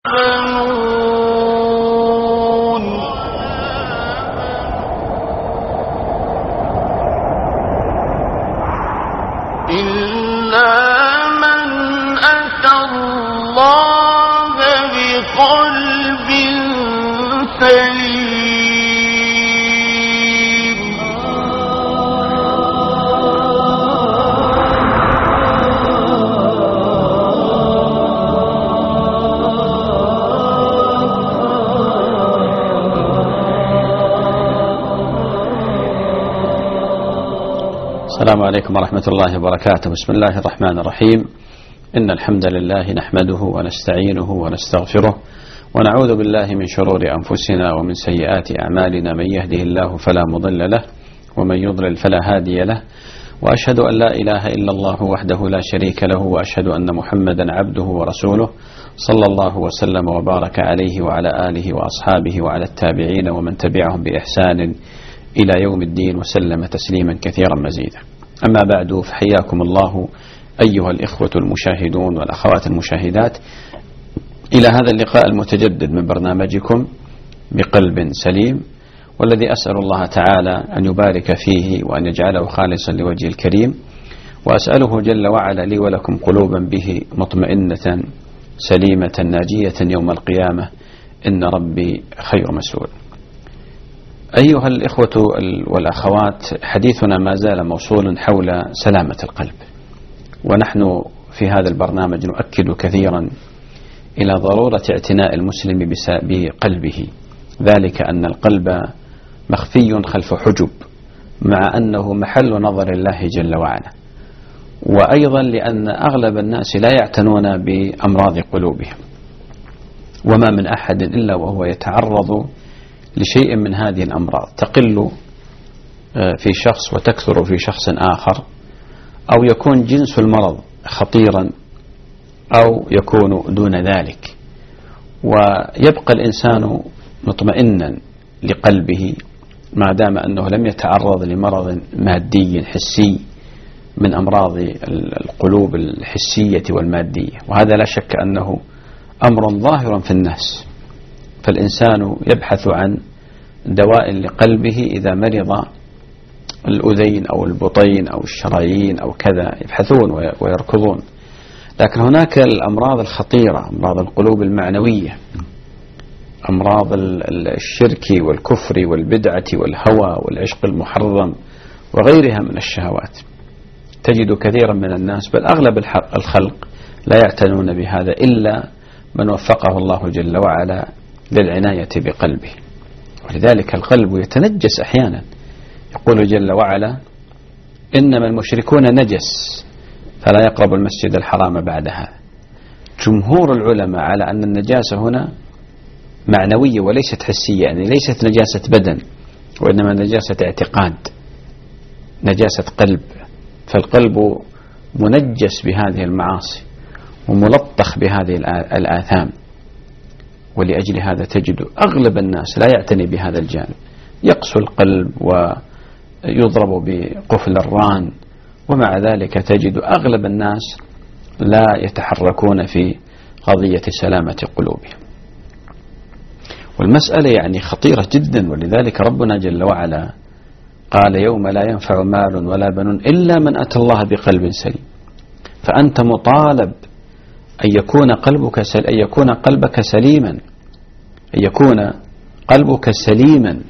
إلا من أتى الله بقلب سليم. السلام عليكم ورحمة الله وبركاته. بسم الله الرحمن الرحيم. إن الحمد لله نحمده ونستعينه ونستغفره ونعوذ بالله من شرور أنفسنا ومن سيئات أعمالنا. من يهده الله فلا مضل له ومن يضلل فلا هادي له، وأشهد أن لا إله إلا الله وحده لا شريك له، وأشهد أن محمدا عبده ورسوله صلى الله وسلم وبارك عليه وعلى آله وأصحابه وعلى التابعين ومن تبعهم بإحسان إلى يوم الدين وسلم تسليما كثيرا مزيدا. أما بعد، فحياكم الله أيها الإخوة المشاهدون والأخوات المشاهدات إلى هذا اللقاء المتجدد من برنامجكم بقلب سليم، والذي أسأل الله تعالى أن يبارك فيه وأن يجعله خالصا لوجه الكريم، وأسأله جل وعلا لي ولكم قلوبا به مطمئنة سليمة ناجية يوم القيامة، إن ربي خير مسؤول. أيها الإخوة والأخوات، حديثنا ما زال موصول حول سلامة القلب، ونحن في هذا البرنامج نؤكد كثيرا إلى ضرورة اعتناء المسلم بقلبه، ذلك أن القلب مخفي خلف حجب، مع أنه محل نظر الله جل وعلا، وأيضا لأن أغلب الناس لا يعتنون بأمراض قلوبهم، وما من أحد إلا وهو يتعرض لشيء من هذه الأمراض، تقل في شخص وتكثر في شخص آخر، أو يكون جنس المرض خطيرا أو يكون دون ذلك، ويبقى الإنسان مطمئنا لقلبه ما دام أنه لم يتعرض لمرض مادي حسي من أمراض القلوب الحسية والمادية، وهذا لا شك أنه أمر ظاهر في الناس. فالإنسان يبحث عن دواء لقلبه إذا مرض الأذين أو البطين أو الشرايين أو كذا، يبحثون ويركضون. لكن هناك الأمراض الخطيرة، أمراض القلوب المعنوية، أمراض الشرك والكفر والبدعة والهوى والعشق المحرم وغيرها من الشهوات. تجد كثيرا من الناس، بل أغلب الخلق، لا يعتنون بهذا إلا من وفقه الله جل وعلا للعناية بقلبه. ولذلك القلب يتنجس أحيانا. يقول جل وعلا: إنما المشركون نجس فلا يقربوا المسجد الحرام بعد هذا. جمهور العلماء على أن النجاسة هنا معنوية وليست حسية، يعني ليست نجاسة بدن، وإنما نجاسة اعتقاد، نجاسة قلب. فالقلب منجس بهذه المعاصي وملطخ بهذه الآثام، ولأجل هذا تجد أغلب الناس لا يعتني بهذا الجانب، يقسو القلب ويضرب بقفل الران، ومع ذلك تجد أغلب الناس لا يتحركون في قضية سلامة قلوبهم. والمسألة يعني خطيرة جدا، ولذلك ربنا جل وعلا قال: يوم لا ينفع مال ولا بنون إلا من أتى الله بقلب سليم. فأنت مطالب أن يكون قلبك سليما، أن يكون قلبك سليما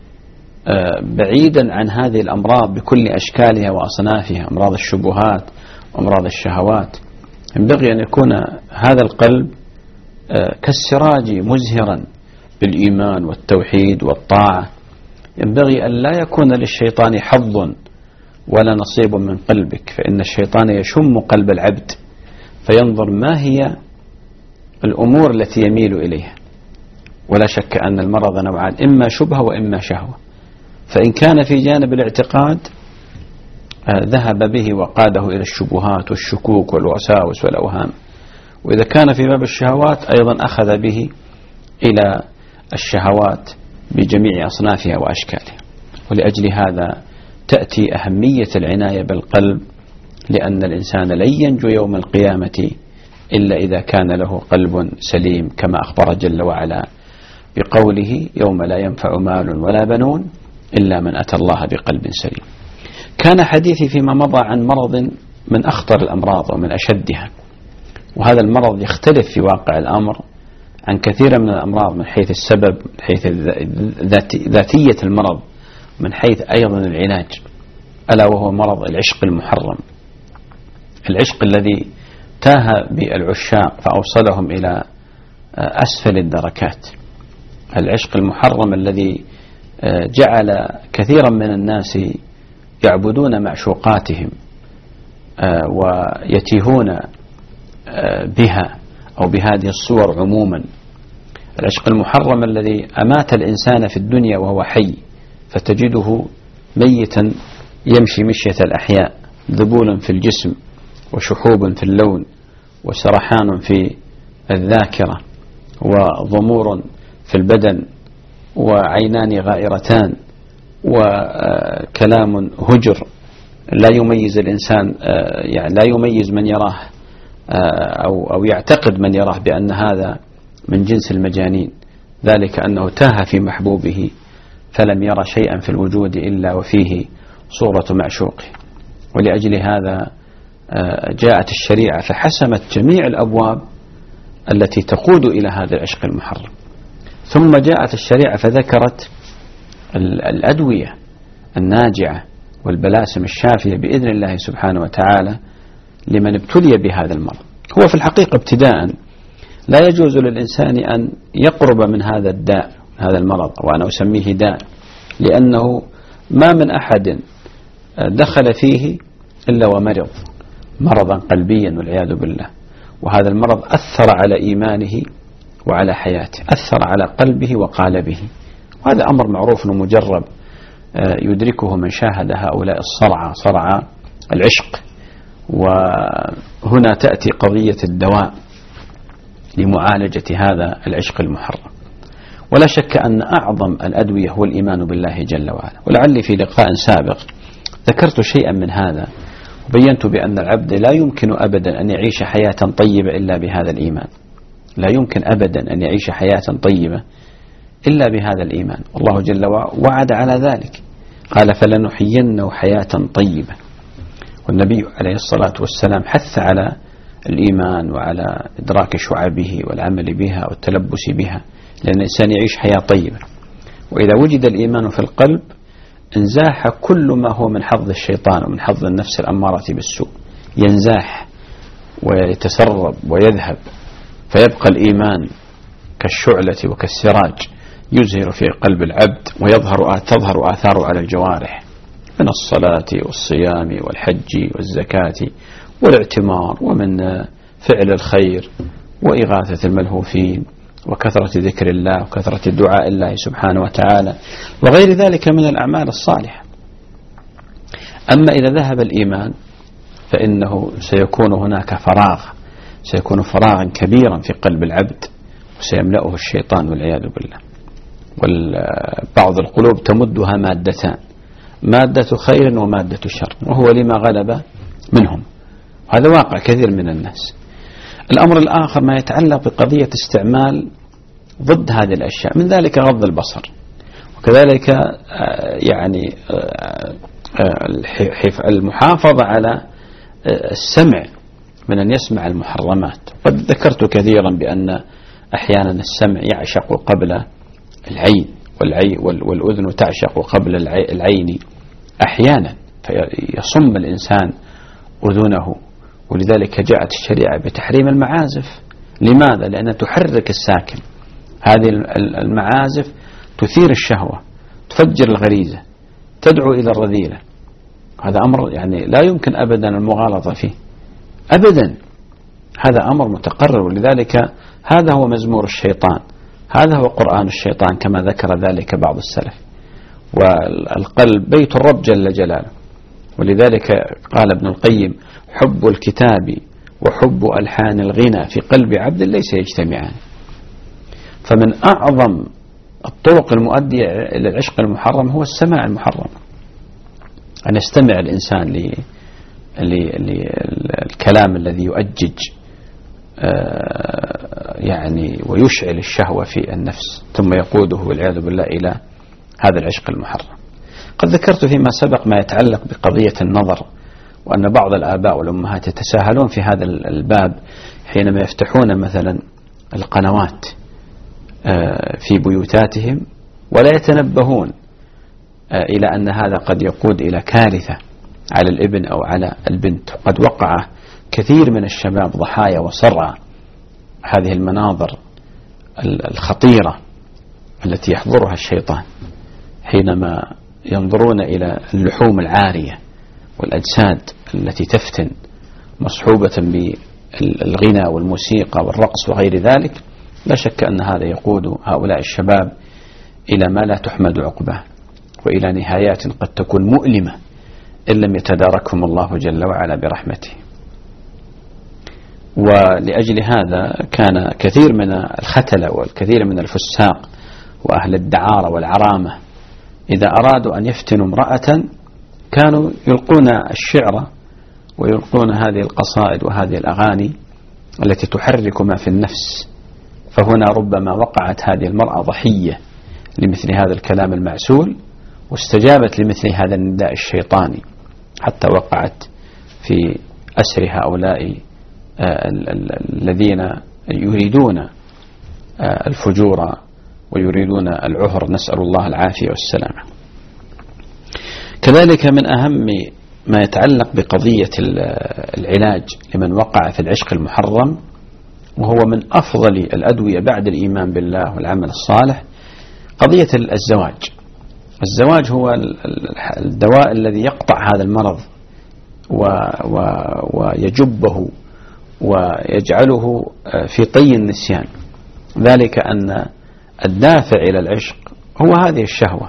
بعيدا عن هذه الأمراض بكل أشكالها وأصنافها، أمراض الشبهات وأمراض الشهوات. ينبغي أن يكون هذا القلب كالسراج مزهرا بالإيمان والتوحيد والطاعة. ينبغي أن لا يكون للشيطان حظ ولا نصيب من قلبك، فإن الشيطان يشم قلب العبد فينظر ما هي الأمور التي يميل إليها. ولا شك أن المرض نوعان: إما شبهة وإما شهوة. فإن كان في جانب الاعتقاد ذهب به وقاده إلى الشبهات والشكوك والوساوس والأوهام، وإذا كان في باب الشهوات أيضا أخذ به إلى الشهوات بجميع أصنافها وأشكالها. ولأجل هذا تأتي أهمية العناية بالقلب، لأن الإنسان لن ينجو يوم القيامة إلا إذا كان له قلب سليم، كما أخبر جل وعلا بقوله: يوم لا ينفع مال ولا بنون إلا من أتى الله بقلب سليم. كان حديثي فيما مضى عن مرض من أخطر الأمراض ومن أشدها، وهذا المرض يختلف في واقع الأمر عن كثير من الأمراض من حيث السبب، من حيث ذاتية المرض، من حيث أيضا العلاج، ألا وهو مرض العشق المحرم، العشق الذي تاه بالعشاق فأوصلهم إلى أسفل الدركات، العشق المحرم الذي جعل كثيرا من الناس يعبدون معشوقاتهم ويتيهون بها أو بهذه الصور عموما. العشق المحرم الذي أمات الإنسان في الدنيا وهو حي، فتجده ميتا يمشي مشية الأحياء، ذبولا في الجسم وشحوب في اللون وسرحان في الذاكرة وضمور في البدن وعينان غائرتان وكلام هجر لا يميز الإنسان، يعني لا يميز من يراه أو يعتقد من يراه بأن هذا من جنس المجانين، ذلك أنه تاه في محبوبه فلم يرى شيئا في الوجود إلا وفيه صورة معشوقه. ولأجل هذا جاءت الشريعة فحسمت جميع الأبواب التي تقود إلى هذا العشق المحرم. ثم جاءت الشريعة فذكرت الأدوية الناجعة والبلاسم الشافية بإذن الله سبحانه وتعالى لمن ابتلي بهذا المرض. هو في الحقيقة ابتداء لا يجوز للإنسان أن يقرب من هذا الداء، هذا المرض، وأنا أسميه داء، لأنه ما من أحد دخل فيه إلا ومرض مرضا قلبيا والعياذ بالله، وهذا المرض أثر على إيمانه وعلى حياته، أثر على قلبه وقالبه، وهذا أمر معروف ومجرب يدركه من شاهد هؤلاء الصرعى، صرعى العشق. وهنا تأتي قضية الدواء لمعالجة هذا العشق المحرم. ولا شك أن أعظم الأدوية هو الإيمان بالله جل وعلا، ولعلي في لقاء سابق ذكرت شيئا من هذا وبينت بأن العبد لا يمكن أبدا أن يعيش حياة طيبة إلا بهذا الإيمان، لا يمكن أبدا أن يعيش حياة طيبة إلا بهذا الإيمان، والله جل وعلا وعد على ذلك، قال: فلنحيينه حياة طيبة. والنبي عليه الصلاة والسلام حث على الإيمان وعلى إدراك شعبه والعمل بها والتلبس بها، لأن الإنسان يعيش حياة طيبة. وإذا وجد الإيمان في القلب انزاح كل ما هو من حظ الشيطان ومن حظ النفس الأمارة بالسوء، ينزاح ويتسرب ويذهب، فيبقى الإيمان كالشعلة وكالسراج يزهر في قلب العبد، تظهر آثاره على الجوارح من الصلاة والصيام والحج والزكاة والاعتمار، ومن فعل الخير وإغاثة الملهوفين وكثرة ذكر الله وكثرة دعاء الله سبحانه وتعالى وغير ذلك من الأعمال الصالحة. أما إذا ذهب الإيمان فإنه سيكون هناك فراغ، سيكون فراغا كبيرا في قلب العبد وسيملأه الشيطان والعياذ بالله. وبعض القلوب تمدها مادتان، مادة خير ومادة شر، وهو لما غلب منهم، هذا واقع كثير من الناس. الأمر الآخر ما يتعلق بقضية استعمال ضد هذه الأشياء، من ذلك غض البصر، وكذلك يعني المحافظة على السمع من أن يسمع المحرمات. قد ذكرت كثيرا بأن أحيانا السمع يعشق قبل العين، والأذن تعشق قبل العين أحيانا، فيصم الإنسان أذنه. ولذلك جاءت الشريعة بتحريم المعازف. لماذا؟ لأنها تحرك الساكن، هذه المعازف تثير الشهوة، تفجر الغريزة، تدعو إلى الرذيلة. هذا أمر يعني لا يمكن أبدا المغالطة فيه أبدا، هذا أمر متقرر. ولذلك هذا هو مزمور الشيطان، هذا هو قرآن الشيطان كما ذكر ذلك بعض السلف. والقلب بيت الرب جل جلاله، ولذلك قال ابن القيم: حب الكتاب وحب ألحان الغنى في قلب عبد ليس يجتمعان. فمن أعظم الطرق المؤدية إلى العشق المحرم هو السماع المحرم، أن يستمع الإنسان للكلام الذي يؤجج يعني ويشعل الشهوة في النفس، ثم يقوده والعياذ بالله إلى هذا العشق المحرم. قد ذكرت فيما سبق ما يتعلق بقضية النظر، وأن بعض الآباء والأمهات يتساهلون في هذا الباب حينما يفتحون مثلا القنوات في بيوتاتهم ولا يتنبهون إلى أن هذا قد يقود إلى كارثة على الابن أو على البنت. قد وقع كثير من الشباب ضحايا وصرع هذه المناظر الخطيرة التي يحضرها الشيطان حينما ينظرون إلى اللحوم العارية والأجساد التي تفتن مصحوبة بالغنى والموسيقى والرقص وغير ذلك. لا شك أن هذا يقود هؤلاء الشباب إلى ما لا تحمد عقباه، وإلى نهايات قد تكون مؤلمة إن لم يتداركهم الله جل وعلا برحمته. ولأجل هذا كان كثير من الختلة والكثير من الفساق وأهل الدعارة والعرامة إذا أرادوا أن يفتنوا امرأة كانوا يلقون الشعر ويلقون هذه القصائد وهذه الأغاني التي تحرك ما في النفس، فهنا ربما وقعت هذه المرأة ضحية لمثل هذا الكلام المعسول، واستجابت لمثل هذا النداء الشيطاني حتى وقعت في أسر هؤلاء الذين يريدون الفجور ويريدون العهر، نسأل الله العافية والسلامة. كذلك من أهم ما يتعلق بقضية العلاج لمن وقع في العشق المحرم، وهو من أفضل الأدوية بعد الإيمان بالله والعمل الصالح، قضية الزواج. الزواج هو الدواء الذي يقطع هذا المرض ويجبه ويجعله في طي النسيان، ذلك أن الدافع إلى العشق هو هذه الشهوة،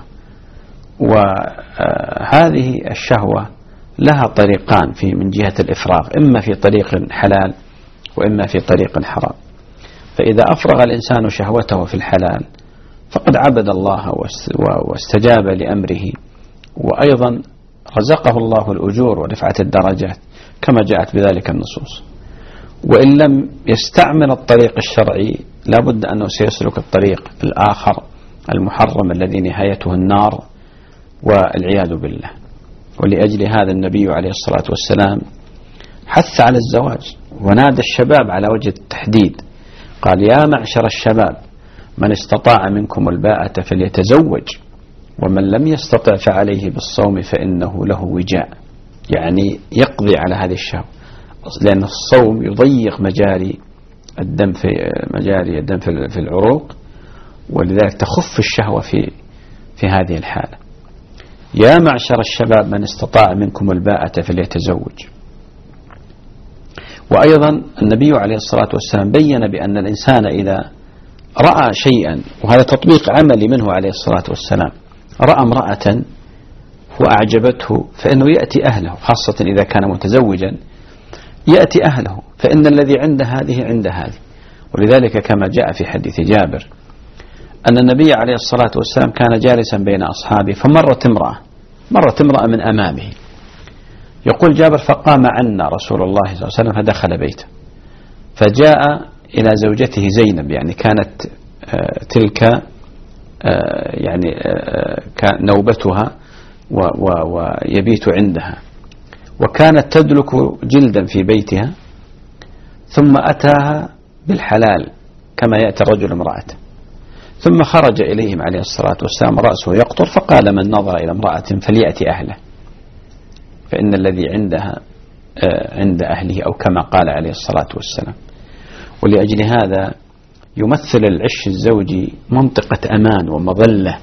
وهذه الشهوة لها طريقان من جهة الإفراغ، إما في طريق حلال وإما في طريق حرام. فإذا أفرغ الإنسان شهوته في الحلال فقد عبد الله واستجاب لأمره، وأيضا رزقه الله الأجور ورفعة الدرجات كما جاءت بذلك النصوص. وإن لم يستعمل الطريق الشرعي لابد أنه سيسلك الطريق الآخر المحرم الذي نهايته النار والعياذ بالله. ولأجل هذا النبي عليه الصلاة والسلام حث على الزواج ونادى الشباب على وجه التحديد، قال: يا معشر الشباب من استطاع منكم الباءة فليتزوج ومن لم يستطع فعليه بالصوم فإنه له وجاء، يعني يقضي على هذه الشهوة، لأن الصوم يضيق مجاري الدم في العروق، ولذلك تخف الشهوة في هذه الحالة. يا معشر الشباب من استطاع منكم الباءة فليتزوج. وأيضا النبي عليه الصلاة والسلام بين بأن الإنسان إذا رأى شيئا، وهذا تطبيق عملي منه عليه الصلاة والسلام، رأى امرأة وأعجبته فإنه يأتي أهله، خاصة إذا كان متزوجا يأتي أهله، فإن الذي عند هذه عند هذه. ولذلك كما جاء في حديث جابر أن النبي عليه الصلاة والسلام كان جالسا بين أصحابه فمرت امرأة من أمامه، يقول جابر: فقام عنا رسول الله صلى الله عليه وسلم فدخل بيته، فجاء إلى زوجته زينب، يعني كانت تلك يعني نوبتها ويبيت عندها، وكانت تدلك جلدا في بيتها، ثم أتاها بالحلال كما يأتي الرجل امرأته، ثم خرج إليهم عليه الصلاة والسلام رأسه يقطر، فقال: من نظر إلى امرأة فليأتي أهله فإن الذي عندها عند أهله، أو كما قال عليه الصلاة والسلام. ولأجل هذا يمثل العش الزوجي منطقة أمان ومظلة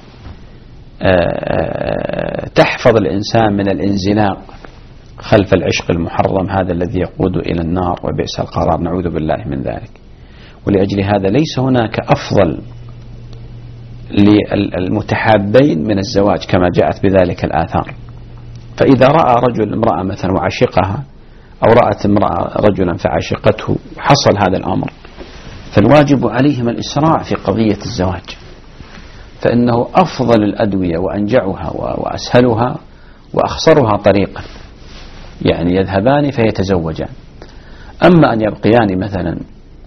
تحفظ الإنسان من الانزلاق خلف العشق المحرم، هذا الذي يقود إلى النار وبئس القرار، نعوذ بالله من ذلك. ولأجل هذا ليس هناك أفضل للمتحابين من الزواج كما جاءت بذلك الآثار. فإذا رأى رجل امرأة مثلا وعشقها، أو رأت امرأة رجلا فعشقته، حصل هذا الأمر، فالواجب عليهم الإسراع في قضية الزواج، فإنه أفضل الأدوية وأنجعها وأسهلها وأخصرها طريقا، يعني يذهبان فيتزوجان. أما أن يبقيان مثلا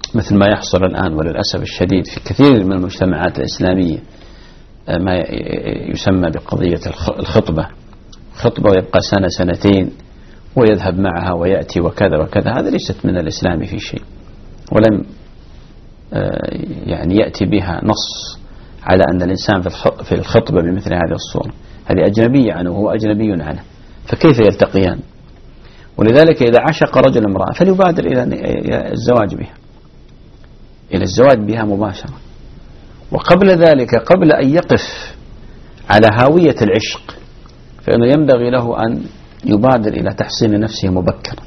مثل ما يحصل الآن وللأسف الشديد في كثير من المجتمعات الإسلامية، ما يسمى بقضية الخطبة ويبقى سنة سنتين ويذهب معها ويأتي وكذا وكذا. هذا ليست من الإسلام في شيء، ولم يعني يأتي بها نص على أن الإنسان في الخطبة بمثل هذه الصورة. هذه أجنبية عنه وهو أجنبي عنه، فكيف يلتقيان؟ ولذلك إذا عشق رجل امرأة فليبادر إلى الزواج بها، إلى الزواج بها مباشرة. وقبل ذلك، قبل أن يقف على هاوية العشق، فإنه ينبغي له أن يبادر إلى تحصين نفسه مبكرا،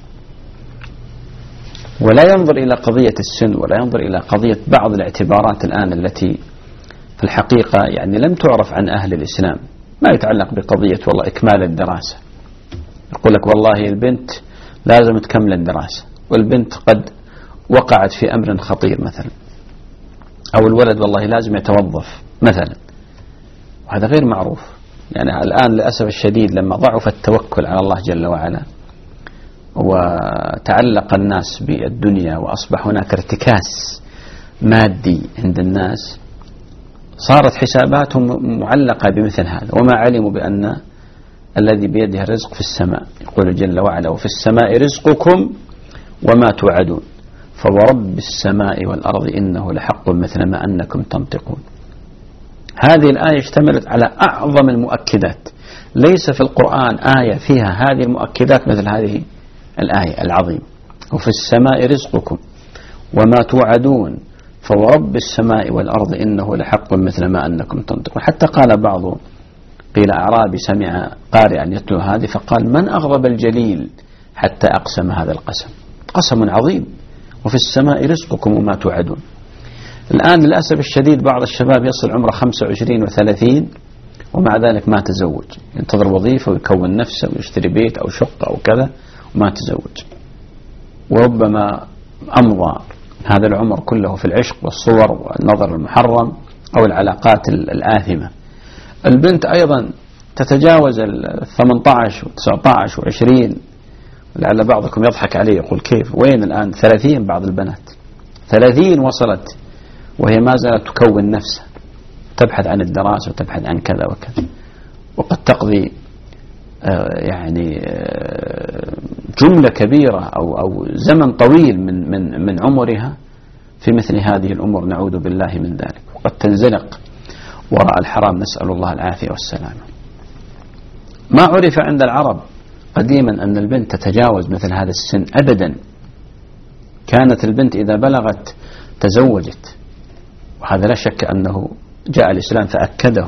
ولا ينظر إلى قضية السن، ولا ينظر إلى قضية بعض الاعتبارات الآن التي في الحقيقة يعني لم تعرف عن أهل الإسلام، ما يتعلق بقضية والله إكمال الدراسة. يقول لك والله البنت لازم تكمل الدراسة، والبنت قد وقعت في أمر خطير مثلا، أو الولد والله لازم يتوظف مثلا، وهذا غير معروف. يعني الآن للأسف الشديد لما ضعف التوكل على الله جل وعلا وتعلق الناس بالدنيا وأصبح هناك ارتكاز مادي عند الناس، صارت حساباتهم معلقة بمثل هذا، وما علموا بأن الذي بيده الرزق في السماء. يقول جل وعلا وفي السماء رزقكم وما توعدون فورب السماء والأرض إنه لحق مثل ما أنكم تنطقون. هذه الآية اشتملت على أعظم المؤكدات، ليس في القرآن آية فيها هذه المؤكدات مثل هذه الآية العظيمة. وفي السماء رزقكم وما توعدون فورب السماء والأرض إنه لحق مثل ما أنكم تنطقون. حتى قال بعضهم، قيل أعرابي سمع قارئا يتلو هذه فقال من أغضب الجليل حتى أقسم هذا القسم، قسم عظيم، وفي السماء رزقكم وما توعدون. الآن للأسف الشديد بعض الشباب يصل عمره 25 و30 ومع ذلك ما تزوج، ينتظر وظيفة ويكون نفسه ويشتري بيت أو شقة أو كذا وما تزوج، وربما أمضى هذا العمر كله في العشق والصور والنظر المحرم أو العلاقات الآثمة. البنت أيضا تتجاوز 18 و19 و20، لعل بعضكم يضحك عليه يقول كيف، وين الآن 30 بعض البنات 30 وصلت وهي ما زالت تكون نفسها، تبحث عن الدراسة وتبحث عن كذا وكذا، وقد تقضي يعني جملة كبيرة أو زمن طويل من عمرها في مثل هذه الأمور، نعوذ بالله من ذلك، وقد تنزلق وراء الحرام، نسأل الله العافية والسلامة. ما عرف عند العرب قديما أن البنت تتجاوز مثل هذا السن أبدا، كانت البنت إذا بلغت تزوجت، وهذا لا شك أنه جاء الإسلام فأكده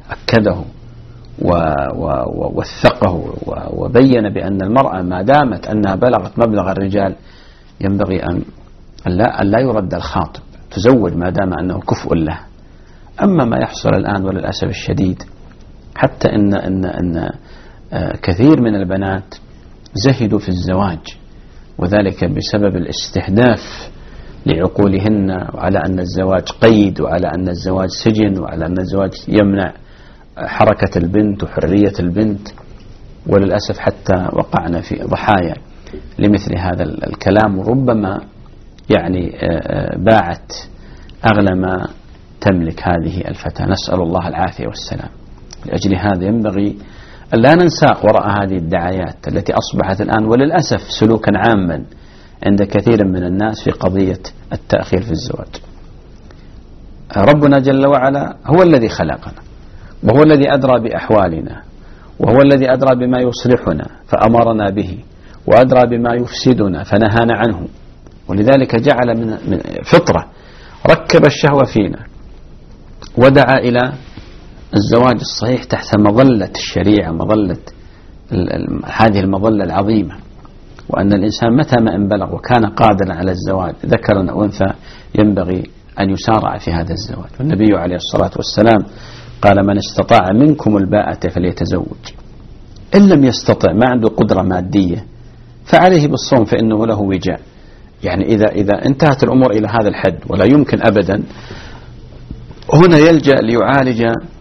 ووثقه وبين بأن المرأة ما دامت أنها بلغت مبلغ الرجال ينبغي أن لا يرد الخاطب، تزوج ما دام أنه كفء له. أما ما يحصل الآن وللأسف الشديد، حتى إن كثير من البنات زهدوا في الزواج، وذلك بسبب الاستهداف لعقولهن، وعلى أن الزواج قيد، وعلى أن الزواج سجن، وعلى أن الزواج يمنع حركة البنت وحرية البنت. وللأسف حتى وقعنا في ضحايا لمثل هذا الكلام، وربما يعني باعت أغلى ما تملك هذه الفتاة، نسأل الله العافية والسلام. لأجل هذا ينبغي أن لا ننساق وراء هذه الدعايات التي أصبحت الآن وللأسف سلوكا عاما عند كثير من الناس في قضية التأخير في الزواج. ربنا جل وعلا هو الذي خلقنا، وهو الذي أدرى بأحوالنا، وهو الذي أدرى بما يصلحنا فأمرنا به، وأدرى بما يفسدنا فنهانا عنه. ولذلك جعل من فطرة، ركب الشهوة فينا ودعا إلى الزواج الصحيح تحت مظلة الشريعة، مظلة هذه المظلة العظيمة، وأن الإنسان متى ما إن بلغ وكان قادرا على الزواج ذكرا أو أنثى ينبغي أن يسارع في هذا الزواج. والنبي عليه الصلاة والسلام قال من استطاع منكم الباءة فليتزوج، إن لم يستطع ما عنده قدرة مادية فعليه بالصوم فإنه له وجاء. يعني إذا انتهت الأمور إلى هذا الحد ولا يمكن أبدا، هنا يلجأ ليعالج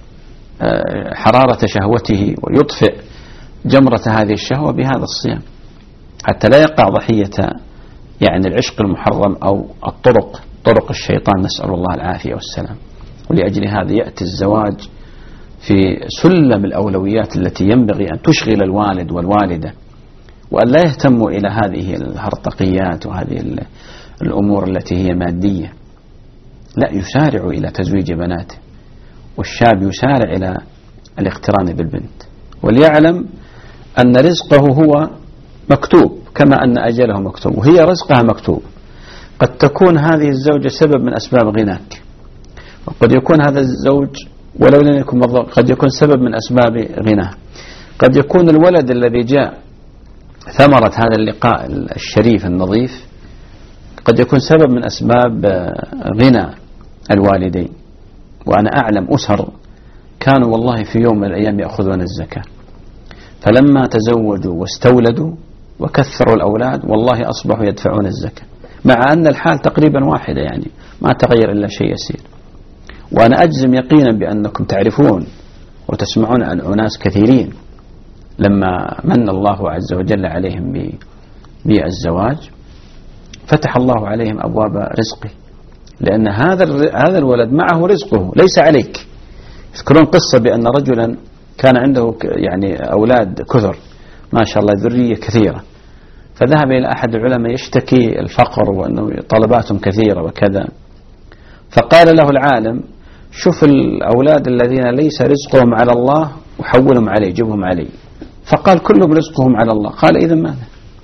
حرارة شهوته ويطفئ جمرة هذه الشهوة بهذا الصيام، حتى لا يقع ضحية يعني العشق المحرم أو طرق الشيطان، نسأل الله العافية والسلام. ولأجل هذا يأتي الزواج في سلم الأولويات التي ينبغي أن تشغل الوالد والوالدة، وأن لا يهتموا إلى هذه الهرطقيات وهذه الأمور التي هي مادية، لا، يسارع إلى تزويج بناته، والشاب يسارع إلى الاقتران بالبنت، وليعلم أن رزقه هو مكتوب كما أن أجله مكتوب، وهي رزقها مكتوب. قد تكون هذه الزوجة سبب من أسباب غناك، وقد يكون هذا الزوج ولو لم يكن قد يكون سبب من أسباب غناه. قد يكون الولد الذي جاء ثمرة هذا اللقاء الشريف النظيف قد يكون سبب من أسباب غنى الوالدين. وأنا أعلم أسر كانوا والله في يوم من الأيام يأخذون الزكاة، فلما تزوجوا واستولدوا وكثروا الأولاد والله أصبحوا يدفعون الزكاة، مع أن الحال تقريبا واحدة، يعني ما تغير إلا شيء يسير. وأنا أجزم يقينا بأنكم تعرفون وتسمعون عن أناس كثيرين لما من الله عز وجل عليهم بالزواج فتح الله عليهم أبواب رزقه، لأن هذا الولد معه رزقه ليس عليك. يذكرون قصة بأن رجلا كان عنده يعني أولاد كثر ما شاء الله، ذرية كثيرة، فذهب إلى أحد العلماء يشتكي الفقر وأنه طلباتهم كثيرة وكذا، فقال له العالم: شوف الأولاد الذين ليس رزقهم على الله وحولهم عليه، جبهم عليه. فقال: كلهم رزقهم على الله. قال: إذا ماذا؟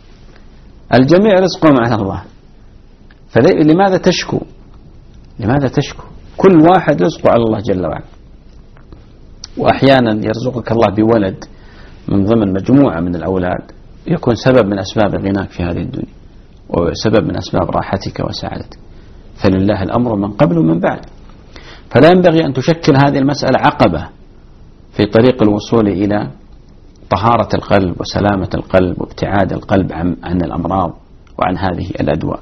الجميع رزقهم على الله، فلماذا تشكو؟ لماذا تشكو؟ كل واحد رزقه على الله جل وعلا. وأحيانا يرزقك الله بولد من ضمن مجموعة من الأولاد يكون سبب من أسباب غناك في هذه الدنيا، وسبب من أسباب راحتك وسعادتك، فلله الأمر من قبل ومن بعد. فلا ينبغي أن تشكل هذه المسألة عقبة في طريق الوصول إلى طهارة القلب وسلامة القلب وابتعاد القلب عن الأمراض وعن هذه الأدواء.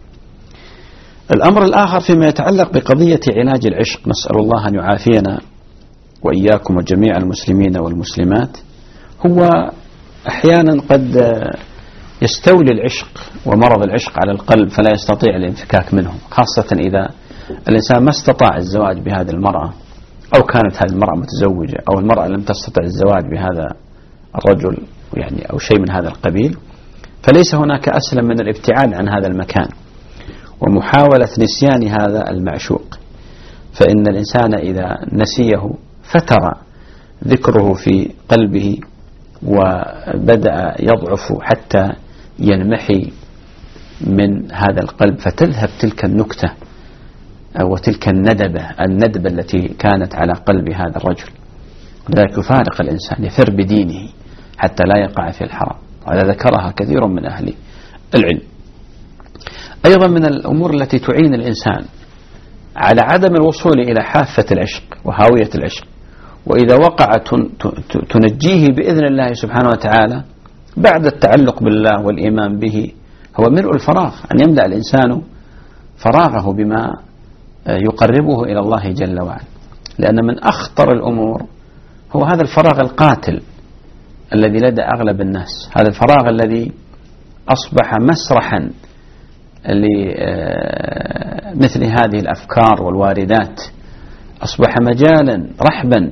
الأمر الآخر فيما يتعلق بقضية علاج العشق، نسأل الله أن يعافينا وإياكم وجميع المسلمين والمسلمات. هو أحيانا قد يستولي العشق ومرض العشق على القلب فلا يستطيع الانفكاك منه، خاصة إذا الإنسان ما استطاع الزواج بهذه المرأة، أو كانت هذه المرأة متزوجة، أو المرأة لم تستطع الزواج بهذا الرجل يعني، أو شيء من هذا القبيل، فليس هناك أسلم من الابتعاد عن هذا المكان ومحاولة نسيان هذا المعشوق. فإن الإنسان إذا نسيه فتر ذكره في قلبه وبدأ يضعف حتى ينمحي من هذا القلب، فتذهب تلك النكتة وتلك الندبة التي كانت على قلب هذا الرجل. لذلك يفارق الإنسان، يفر بدينه حتى لا يقع في الحرام، وهذا ذكرها كثير من أهل العلم. أيضا من الأمور التي تعين الإنسان على عدم الوصول إلى حافة العشق وهاوية العشق، وإذا وقع تنجيه بإذن الله سبحانه وتعالى بعد التعلق بالله والإيمان به، هو ملء الفراغ، أن يملأ الإنسان فراغه بما يقربه إلى الله جل وعلا. لأن من أخطر الأمور هو هذا الفراغ القاتل الذي لدى أغلب الناس، هذا الفراغ الذي أصبح مسرحا لمثل هذه الأفكار والواردات، أصبح مجالا رحبا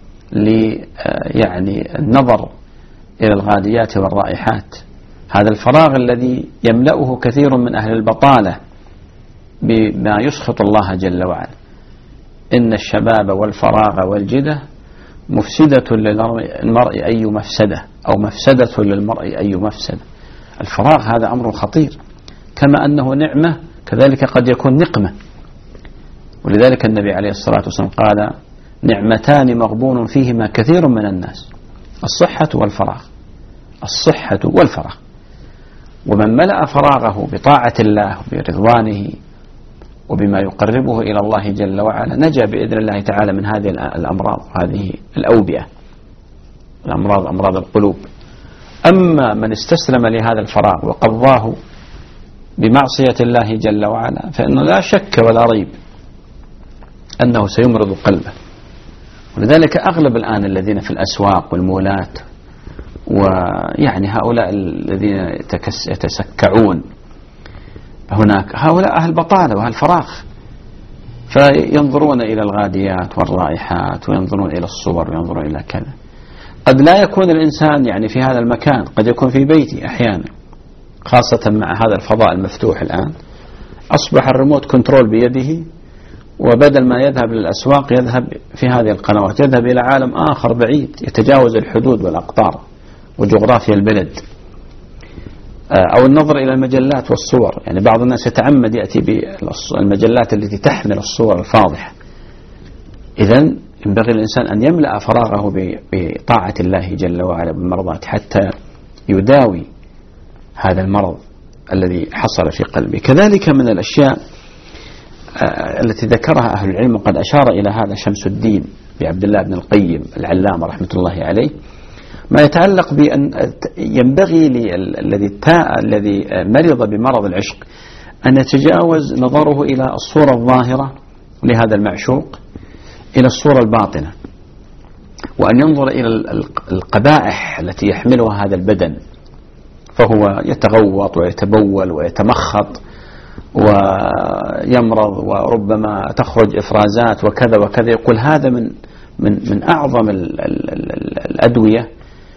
يعني النظر إلى الغاديات والرائحات. هذا الفراغ الذي يملأه كثير من أهل البطالة بما يسخط الله جل وعلا. إن الشباب والفراغ والجدة مفسدة للمرء أي مفسدة، أو مفسدة للمرء أي مفسدة. الفراغ هذا أمر خطير، كما أنه نعمة كذلك قد يكون نقمة. ولذلك النبي عليه الصلاة والسلام قال: نعمتان مغبون فيهما كثير من الناس، الصحة والفراغ. الصحة والفراغ. ومن ملأ فراغه بطاعة الله وبرضوانه وبما يقربه إلى الله جل وعلا نجا بإذن الله تعالى من هذه الأمراض، هذه الأوبئة، الأمراض، أمراض القلوب. أما من استسلم لهذا الفراغ وقضاه بمعصية الله جل وعلا فإنه لا شك ولا ريب أنه سيمرض قلبه. ولذلك أغلب الآن الذين في الأسواق والمولات، ويعني هؤلاء الذين يتسكعون هناك هؤلاء أهل بطالة وأهل فراغ، فينظرون إلى الغاديات والرائحات، وينظرون إلى الصور، وينظرون إلى كذا. قد لا يكون الإنسان يعني في هذا المكان، قد يكون في بيتي أحيانا، خاصة مع هذا الفضاء المفتوح الآن. أصبح الريموت كنترول بيده، وبدل ما يذهب للأسواق يذهب في هذه القنوات، يذهب إلى عالم آخر بعيد يتجاوز الحدود والأقطار وجغرافيا البلد. أو النظر إلى المجلات والصور، يعني بعض الناس يتعمد يأتي بالمجلات التي تحمل الصور الفاضحة. إذن ينبغي الإنسان أن يملأ فراغه بطاعة الله جل وعلا بالمرضات، حتى يداوي هذا المرض الذي حصل في قلبه. كذلك من الأشياء التي ذكرها أهل العلم، وقد أشار إلى هذا شمس الدين بعبد الله بن القيم العلامة رحمة الله عليه، ما يتعلق بأن ينبغي الذي مرض بمرض العشق أن يتجاوز نظره إلى الصورة الظاهرة لهذا المعشوق إلى الصورة الباطنة، وأن ينظر إلى القبائح التي يحملها هذا البدن، فهو يتغوط ويتبول ويتمخط ويمرض، وربما تخرج إفرازات وكذا وكذا. يقول هذا من أعظم الأدوية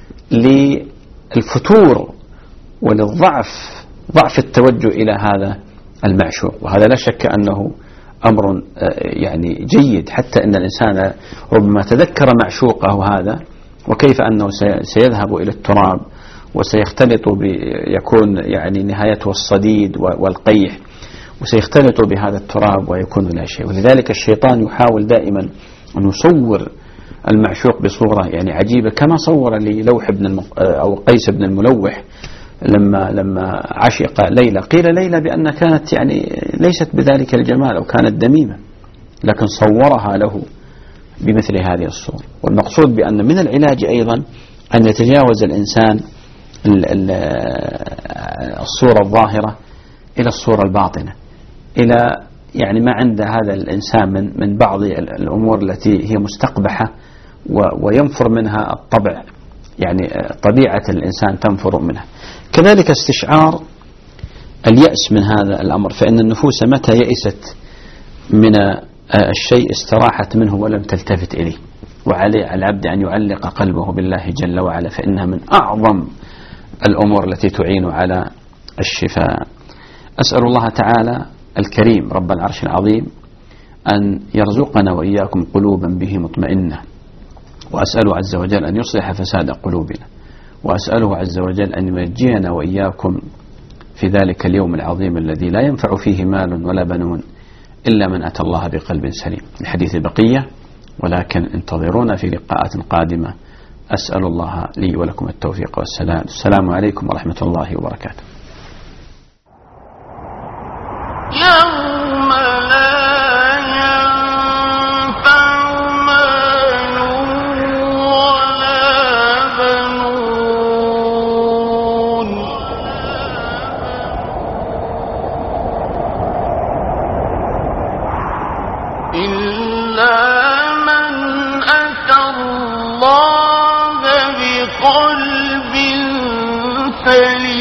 للفتور وللضعف، ضعف التوجه إلى هذا المعشوق. وهذا لا شك أنه أمر يعني جيد، حتى أن الإنسان ربما تذكر معشوقه هذا، وكيف أنه سيذهب إلى التراب وسيختلط يكون يعني نهايته الصديد والقيح، وسيختلط بهذا التراب ويكون لا شيء. ولذلك الشيطان يحاول دائما أن يصور المعشوق بصورة يعني عجيبة، كما صور للوح أو قيس بن الملوح لما عشق ليلى، قيل ليلى بأن كانت يعني ليست بذلك الجمال أو كانت دميمة، لكن صورها له بمثل هذه الصورة. والمقصود بأن من العلاج أيضا أن يتجاوز الإنسان الصورة الظاهرة إلى الصورة الباطنة، إلى يعني ما عند هذا الإنسان من بعض الأمور التي هي مستقبحة وينفر منها الطبع، يعني طبيعة الإنسان تنفر منها. كذلك استشعار اليأس من هذا الأمر، فإن النفوس متى يئست من الشيء استراحت منه ولم تلتفت إليه، وعليه العبد أن يعلق قلبه بالله جل وعلا، فإنها من أعظم الأمور التي تعين على الشفاء. أسأل الله تعالى الكريم رب العرش العظيم أن يرزقنا وإياكم قلوبا به مطمئنة، وأسأله عز وجل أن يصلح فساد قلوبنا، وأسأله عز وجل أن ينجينا وإياكم في ذلك اليوم العظيم الذي لا ينفع فيه مال ولا بنون إلا من أتى الله بقلب سليم. الحديث بقية، ولكن انتظرونا في لقاءات قادمة. أسأل الله لي ولكم التوفيق والسلام. السلام عليكم ورحمة الله وبركاته. يوم لا ينفع مال ولا بنون إلا من أتى الله بقلب سليم.